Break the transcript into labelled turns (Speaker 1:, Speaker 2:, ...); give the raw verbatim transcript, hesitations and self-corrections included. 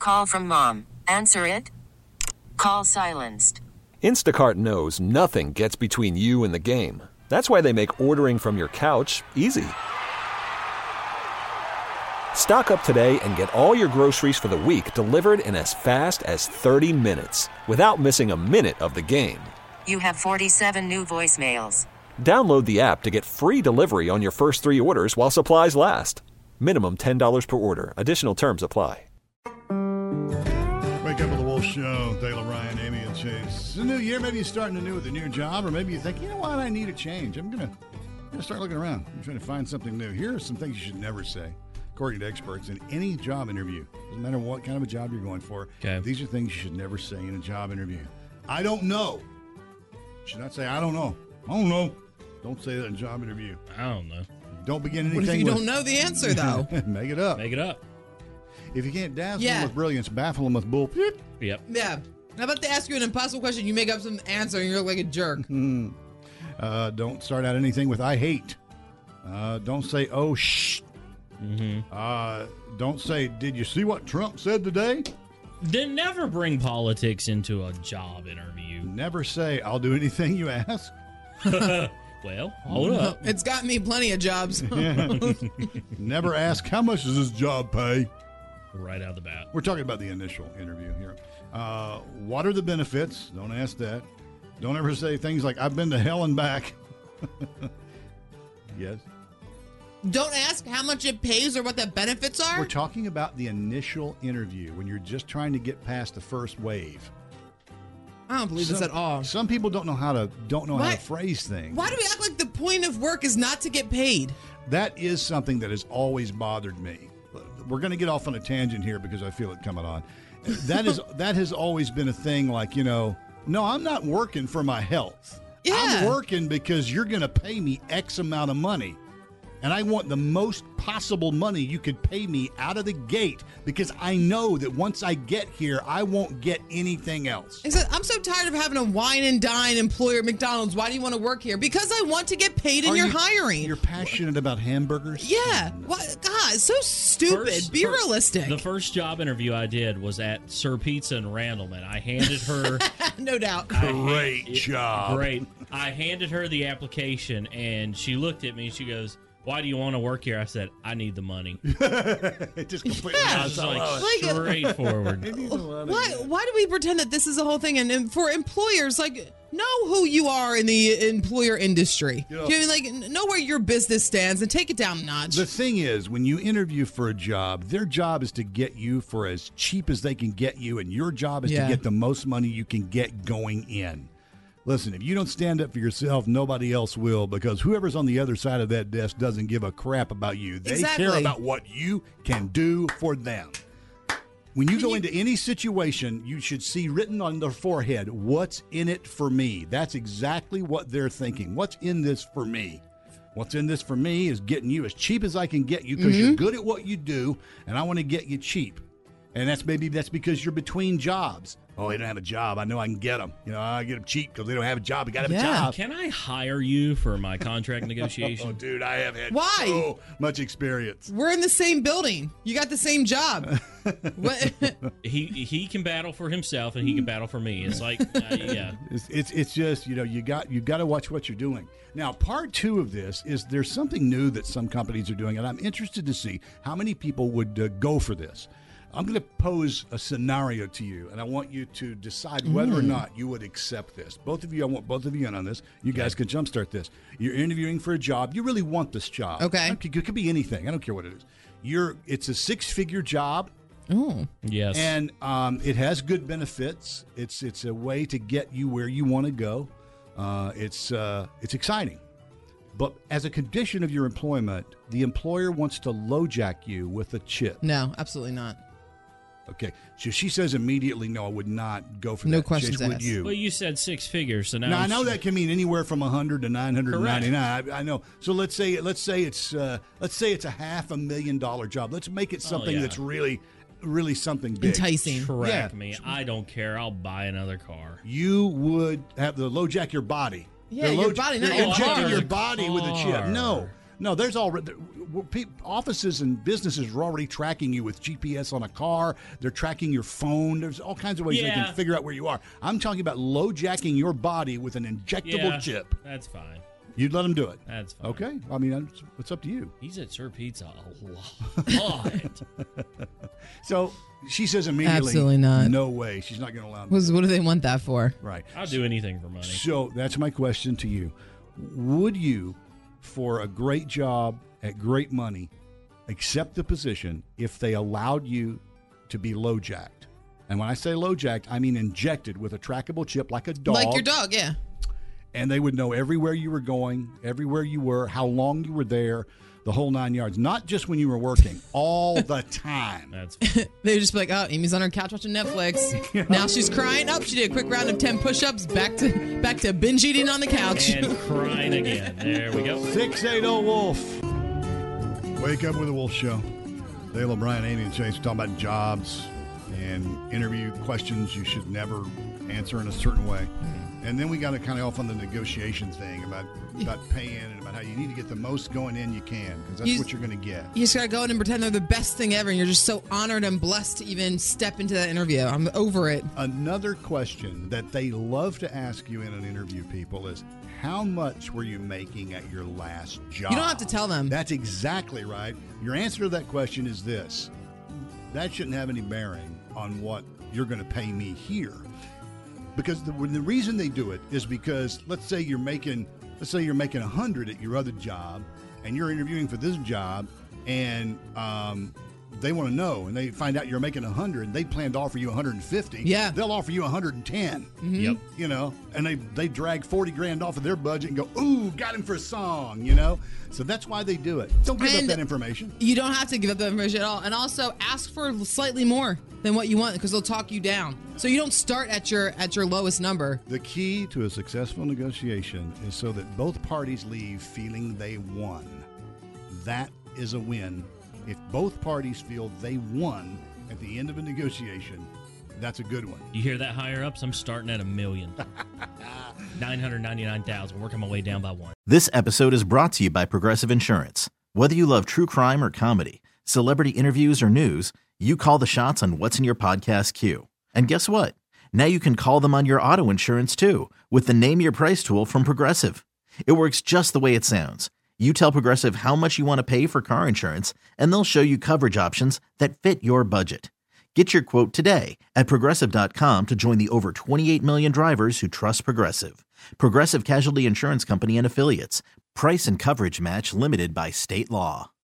Speaker 1: Call from mom. Answer it. Call silenced.
Speaker 2: Instacart knows nothing gets between you and the game. That's why they make ordering from your couch easy. Stock up today and get all your groceries for the week delivered in as fast as thirty minutes without missing a minute of the game.
Speaker 1: You have forty-seven new voicemails.
Speaker 2: Download the app to get free delivery on your first three orders while supplies last. Minimum ten dollars per order. Additional terms apply.
Speaker 3: Wake up with the Wolf Show. Taylor, Ryan, Amy, and Chase. It's a new year. Maybe you're starting anew with a new job, or maybe you think, you know what, I need a change. I'm going to start looking around. I'm trying to find something new. Here are some things you should never say, according to experts, in any job interview. Doesn't matter what kind of a job you're going for.
Speaker 4: Okay.
Speaker 3: These are things you should never say in a job interview. I don't know. You should not say, I don't know. I don't know. Don't say that in a job interview.
Speaker 4: I don't know.
Speaker 3: Don't begin anything
Speaker 5: What if you
Speaker 3: with,
Speaker 5: don't know the answer, though?
Speaker 3: Make it up.
Speaker 4: Make it up.
Speaker 3: If you can't dazzle
Speaker 5: Yeah.
Speaker 3: them with brilliance, baffle them with bull.
Speaker 4: Yep.
Speaker 5: Yeah. How about they ask you an impossible question, you make up some answer, and you look like a jerk?
Speaker 3: Uh, don't start out anything with I hate. Uh, don't say, oh, shh.
Speaker 4: Mm-hmm.
Speaker 3: Uh, don't say, did you see what Trump said today?
Speaker 4: Then never bring politics into a job interview.
Speaker 3: Never say, I'll do anything you ask.
Speaker 4: Well, hold up.
Speaker 5: It's got me plenty of jobs.
Speaker 3: Never ask, how much does this job pay?
Speaker 4: Right out of the bat.
Speaker 3: We're talking about the initial interview here. Uh, what are the benefits? Don't ask that. Don't ever say things like, I've been to hell and back. Yes.
Speaker 5: Don't ask how much it pays or what the benefits are.
Speaker 3: We're talking about the initial interview when you're just trying to get past the first wave.
Speaker 5: I don't believe
Speaker 3: some,
Speaker 5: this at all.
Speaker 3: Some people don't know how to don't know
Speaker 5: Why-
Speaker 3: how to phrase things.
Speaker 5: Why do we act like the point of work is not to get paid?
Speaker 3: That is something that has always bothered me. We're going to get off on a tangent here because I feel it coming on. That is that has always been a thing. Like, you know, no, I'm not working for my health.
Speaker 5: Yeah.
Speaker 3: I'm working because you're going to pay me X amount of money. And I want the most possible money you could pay me out of the gate because I know that once I get here, I won't get anything else.
Speaker 5: Except I'm so tired of having a wine and dine employer at McDonald's. Why do you want to work here? Because I want to get paid and
Speaker 3: Are
Speaker 5: you're
Speaker 3: you-
Speaker 5: hiring.
Speaker 3: You're passionate about hamburgers?
Speaker 5: yeah. What? God, it's so stupid.
Speaker 4: First-
Speaker 5: Be
Speaker 4: first-
Speaker 5: realistic.
Speaker 4: The first job interview I did was at Sir Pizza in Randleman. I handed her.
Speaker 5: No doubt.
Speaker 4: I hand-
Speaker 3: Great
Speaker 4: it-
Speaker 3: job.
Speaker 4: Great. I handed her the application, and she looked at me and she goes, "Why do you want to work here?" I said, "I need the money."
Speaker 3: It just completely
Speaker 5: Yeah.
Speaker 4: I was just like,
Speaker 5: Like, uh,
Speaker 4: straightforward.
Speaker 5: Why, why do we pretend that this is a whole thing? And, and for employers, like, know who you are in the employer industry.
Speaker 3: You know-
Speaker 5: You know, like, know where your business stands and take it down a notch.
Speaker 3: The thing is, when you interview for a job, their job is to get you for as cheap as they can get you, and your job is
Speaker 5: Yeah.
Speaker 3: to get the most money you can get going in. Listen, if you don't stand up for yourself, nobody else will, because whoever's on the other side of that desk doesn't give a crap about you. They
Speaker 5: Exactly.
Speaker 3: care about what you can do for them. When you go into any situation, you should see written on their forehead, what's in it for me? That's exactly what they're thinking. What's in this for me? What's in this for me is getting you as cheap as I can get you because you're good at what you do, and I want to get you cheap. And that's maybe that's because you're between jobs. Oh, they don't have a job. I know I can get them. You know, I get them cheap because they don't have a job. You got to have
Speaker 5: Yeah.
Speaker 3: a job.
Speaker 4: Can I hire you for my contract
Speaker 3: Oh,
Speaker 4: negotiation?
Speaker 3: dude, I have had
Speaker 5: Why?
Speaker 3: so much experience.
Speaker 5: We're in the same building. You got the same job. What?
Speaker 4: He he can battle for himself and he can battle for me. It's like, uh, yeah.
Speaker 3: It's, it's it's just, you know, you got you got to watch what you're doing. Now, part two of this is there's something new that some companies are doing, and I'm interested to see how many people would uh, go for this. I'm going to pose a scenario to you, and I want you to decide whether or not you would accept this. Both of you, I want both of you in on this. You guys can jumpstart this. You're interviewing for a job. You really want this job.
Speaker 5: Okay.
Speaker 3: It could, it could be anything. I don't care what it is. You're. It's a six-figure job.
Speaker 5: Oh.
Speaker 4: Yes.
Speaker 3: And um, it has good benefits. It's it's a way to get you where you want to go. Uh, it's uh, it's exciting. But as a condition of your employment, the employer wants to LoJack you with a chip.
Speaker 5: No, absolutely not.
Speaker 3: Okay, so she says immediately, no, I would not go for
Speaker 5: No
Speaker 3: that.
Speaker 5: questions
Speaker 3: Chase, would
Speaker 5: asked.
Speaker 3: you?
Speaker 4: Well, you said six figures, so now
Speaker 3: Now I
Speaker 4: I'm
Speaker 3: know
Speaker 4: s-
Speaker 3: that can mean anywhere from one hundred to nine hundred ninety-nine. I, I know. So let's say let's say it's uh, let's say it's a half a million dollar job. Let's make it something
Speaker 4: yeah.
Speaker 3: that's really really something big.
Speaker 5: Enticing.
Speaker 4: Correct
Speaker 3: Yeah.
Speaker 4: me. I don't care. I'll buy another car.
Speaker 3: You would have the LoJack your body.
Speaker 5: Yeah,
Speaker 3: They're
Speaker 5: your
Speaker 3: lo-
Speaker 5: body,
Speaker 3: they're
Speaker 5: not your
Speaker 3: injecting
Speaker 5: car.
Speaker 3: your body with a chip.
Speaker 4: Car.
Speaker 3: No, No, there's already offices and businesses are already tracking you with G P S on a car. They're tracking your phone. There's all kinds of ways they
Speaker 4: Yeah.
Speaker 3: can figure out where you are. I'm talking about low-jacking your body with an injectable
Speaker 4: Yeah,
Speaker 3: chip.
Speaker 4: That's fine.
Speaker 3: You'd let them do it.
Speaker 4: That's fine.
Speaker 3: Okay. I mean, it's, it's up to you.
Speaker 4: He's at Sir Pizza a lot.
Speaker 3: So she says immediately,
Speaker 5: Absolutely not.
Speaker 3: no way. She's not going to allow them.
Speaker 5: Was what do they want that for?
Speaker 3: Right.
Speaker 4: I'll do anything for money.
Speaker 3: So that's my question to you. Would you, for a great job at great money, accept the position if they allowed you to be low jacked? And when I say low jacked, I mean injected with a trackable chip like a dog.
Speaker 5: Like your dog, yeah.
Speaker 3: And they would know everywhere you were going, everywhere you were, how long you were there, the whole nine yards. Not just when you were working, all the time.
Speaker 4: That's
Speaker 5: They would just be like, oh, Amy's on her couch watching Netflix. Now she's crying. Up, oh, she did a quick round of ten push-ups. Back to back to binge eating on the couch.
Speaker 4: and crying again. There we go.
Speaker 3: six eighty Wolf. Wake up with the Wolf Show. Dale O'Brien, Amy, and Chase talking about jobs and interview questions you should never answer in a certain way. And then we got to kind of off on the negotiation thing about, about paying and about how you need to get the most going in you can, because that's
Speaker 5: You-
Speaker 3: what you're going to get.
Speaker 5: You just gotta go in and pretend they're the best thing ever, and you're just so honored and blessed to even step into that interview. I'm over it.
Speaker 3: Another question that they love to ask you in an interview, people, is how much were you making at your last job?
Speaker 5: You don't have to tell them.
Speaker 3: That's exactly right. Your answer to that question is this. That shouldn't have any bearing on what you're going to pay me here. Because the, the reason they do it is because, let's say you're making, let's say you're making a hundred at your other job, and you're interviewing for this job, and um, they want to know, and they find out you're making a hundred, they plan to offer you one hundred fifty.
Speaker 5: Yeah.
Speaker 3: They'll offer you one hundred ten.
Speaker 4: Yep.
Speaker 3: You know, and they they drag forty grand off of their budget and go, ooh, got him for a song. You know, so that's why they do it. Don't give up
Speaker 5: And-
Speaker 3: that information.
Speaker 5: You don't have to give up that information at all. And also ask for slightly more than what you want, because they'll talk you down. So you don't start at your at your lowest number.
Speaker 3: The key to a successful negotiation is so that both parties leave feeling they won. That is a win. If both parties feel they won at the end of a negotiation, that's a good one.
Speaker 4: You hear that higher ups? I'm starting at a million. nine hundred ninety-nine thousand. Working my way down by one.
Speaker 6: This episode is brought to you by Progressive Insurance. Whether you love true crime or comedy, celebrity interviews or news, you call the shots on what's in your podcast queue. And guess what? Now you can call them on your auto insurance too with the Name Your Price tool from Progressive. It works just the way it sounds. You tell Progressive how much you want to pay for car insurance, and they'll show you coverage options that fit your budget. Get your quote today at Progressive dot com to join the over twenty-eight million drivers who trust Progressive. Progressive Casualty Insurance Company and Affiliates. Price and coverage match limited by state law.